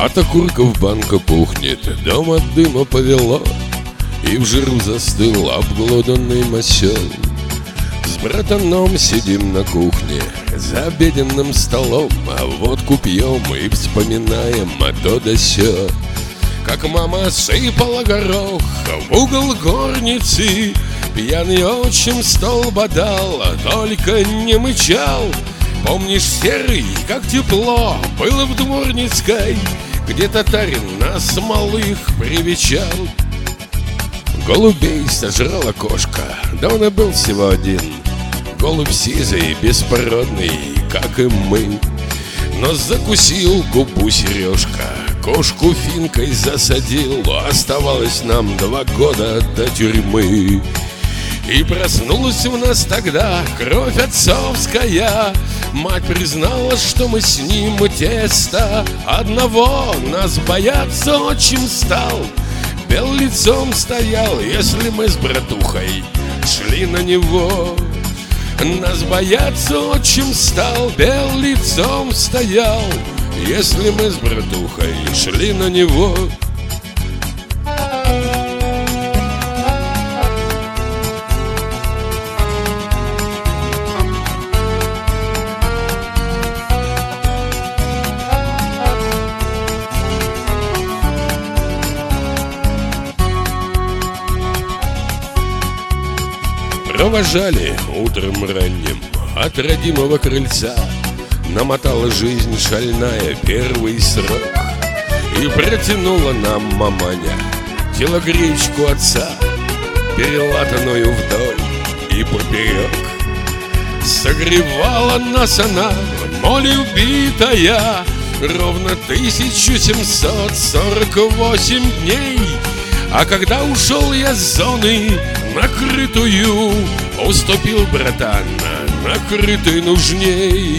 От окурков банка пухнет, дом от дыма повело, и в жиру застыл обглоданный масел. С братаном сидим на кухне за обеденным столом, а водку пьем и вспоминаем то да сё. Как мама сыпала горох в угол горницы, пьяный отчим стол бодал, только не мычал. Помнишь, серый, как тепло было в Дворницкой, где татарин нас малых привечал? Голубей сожрала кошка, да он и был всего один. Голубь сизый, беспородный, как и мы. Но закусил губу Сережка, кошку финкой засадил. Оставалось нам 2 года до тюрьмы. И проснулась у нас тогда кровь отцовская. Мать призналась, что мы с ним тесто одного. Нас бояться отчим стал, бел лицом стоял, если мы с братухой шли на него. Нас бояться отчим стал, бел лицом стоял, если мы с братухой шли на него. Провожали утром ранним от родимого крыльца. Намотала жизнь шальная первый срок, и протянула нам маманя телогречку отца, перелатанную вдоль и поперек. Согревала нас она, моль убитая, ровно 1748 дней. А когда ушел я с зоны накрытую, уступил братан, накрытый нужней.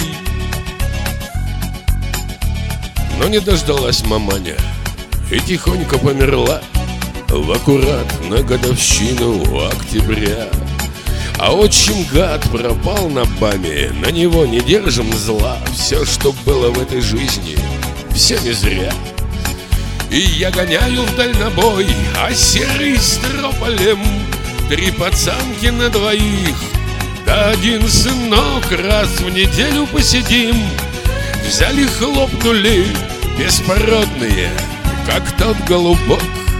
Но не дождалась маманя и тихонько померла в аккурат на годовщину октября. А отчим гад пропал на баме, на него не держим зла. Все, что было в этой жизни, все не зря. И я гоняю в дальнобой, а серый с трополем, 3 пацанки на 2, да 1 сынок. Раз в неделю посидим, взяли, хлопнули, беспородные, как тот голубок.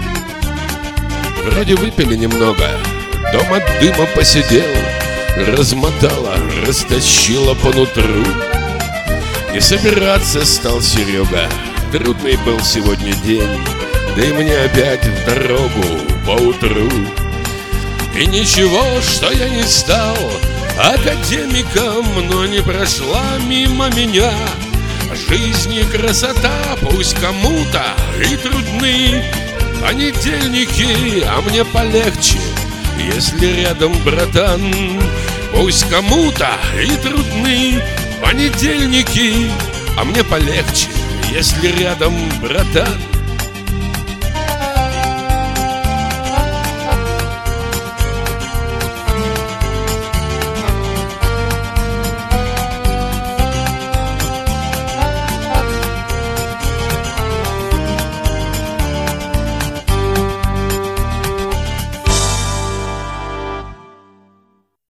Вроде выпили немного, дом от дыма посидел, размотала, растащила по нутру. И собираться стал Серега, трудный был сегодня день, да и мне опять в дорогу поутру. И ничего, что я не стал академиком, но не прошла мимо меня жизнь и красота. Пусть кому-то и трудны понедельники, а мне полегче, если рядом братан. Пусть кому-то и трудны понедельники, а мне полегче, если рядом братан.